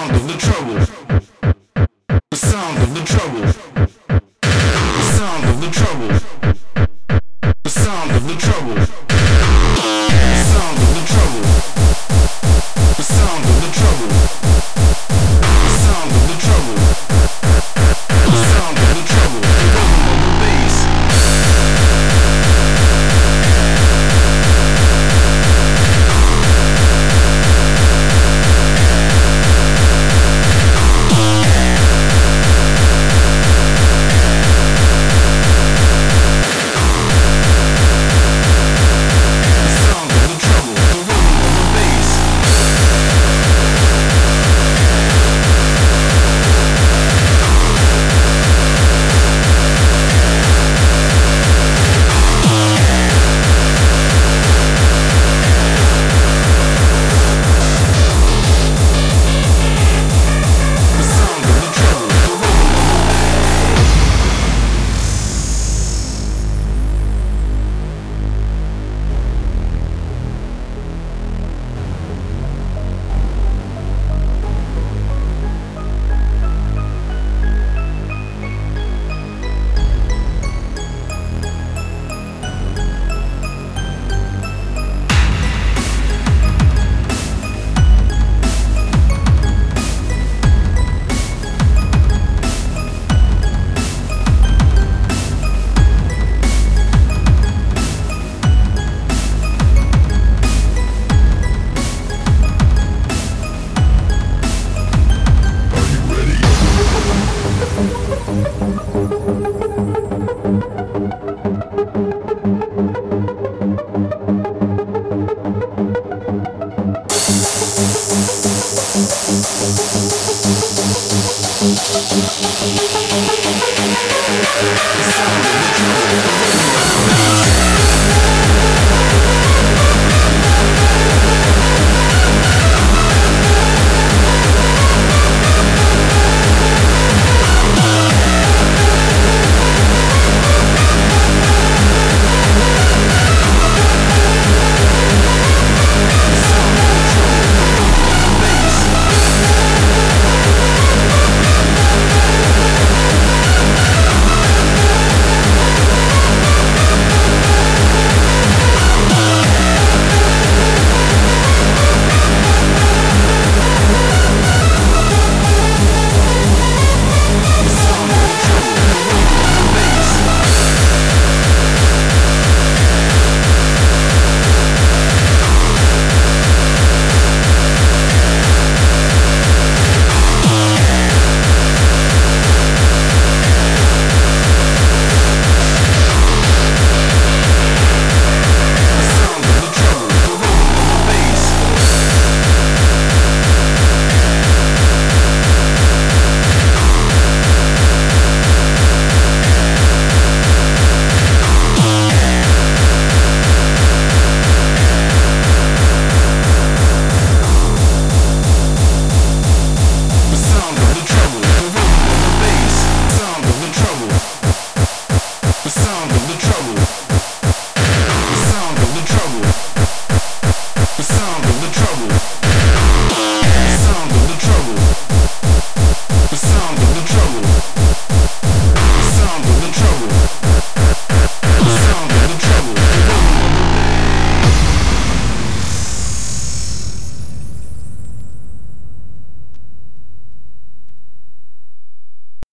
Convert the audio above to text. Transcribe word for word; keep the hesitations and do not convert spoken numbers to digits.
sound of the trouble. The sound of the trouble. The sound of the trouble. The sound of the trouble. The sound of the trouble. The sound of the trouble. The sound of the trouble. The sound of the trouble. The rhythm of the bass. We'll be right back.